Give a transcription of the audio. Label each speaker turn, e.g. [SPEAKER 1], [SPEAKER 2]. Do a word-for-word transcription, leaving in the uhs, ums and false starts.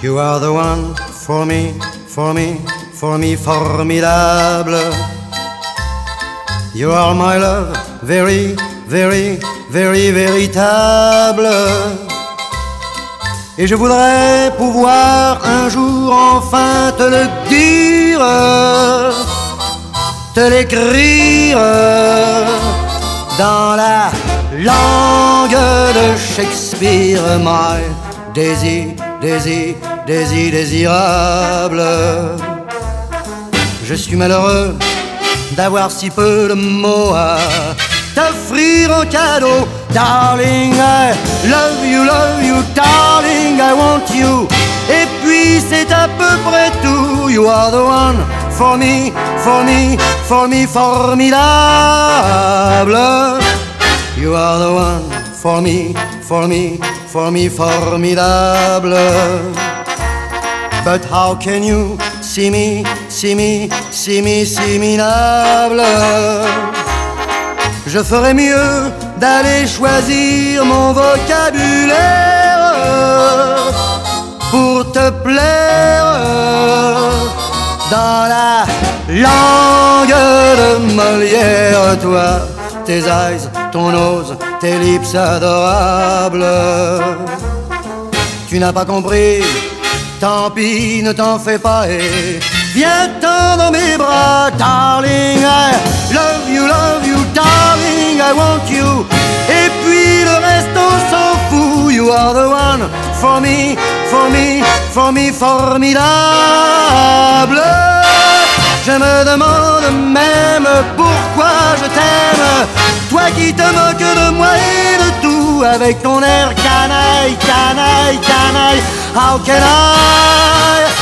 [SPEAKER 1] You are the one for me, for me, for me, formidable. You are my love, very, very, very véritable. Et je voudrais pouvoir un jour enfin te le dire, te l'écrire dans la langue de Shakespeare. My Daisy, Daisy, Daisy désirable. Je suis malheureux d'avoir si peu de mots à t'offrir en cadeau. Darling, I love you, love you, darling, I want you. Et puis c'est à peu près tout. You are the one for me, for me, for me, formidable. You are the one for me, for me, for me, formidable. But how can you see me, see me, see me, see me minable? Je ferais mieux d'aller choisir mon vocabulaire pour te plaire dans la langue de Molière. Toi, tes eyes, ton nose, tes lips adorables. Tu n'as pas compris, tant pis, ne t'en fais pas et viens-t'en dans mes bras. Darling, I love you, love you, darling, I want you. Et puis le reste on s'en fout. You are the one for me, for me, for me, formidable. Je me demande même pourquoi je t'aime, toi qui te moques de moi et de tout, avec ton air canaille, canaille, canaille. How can I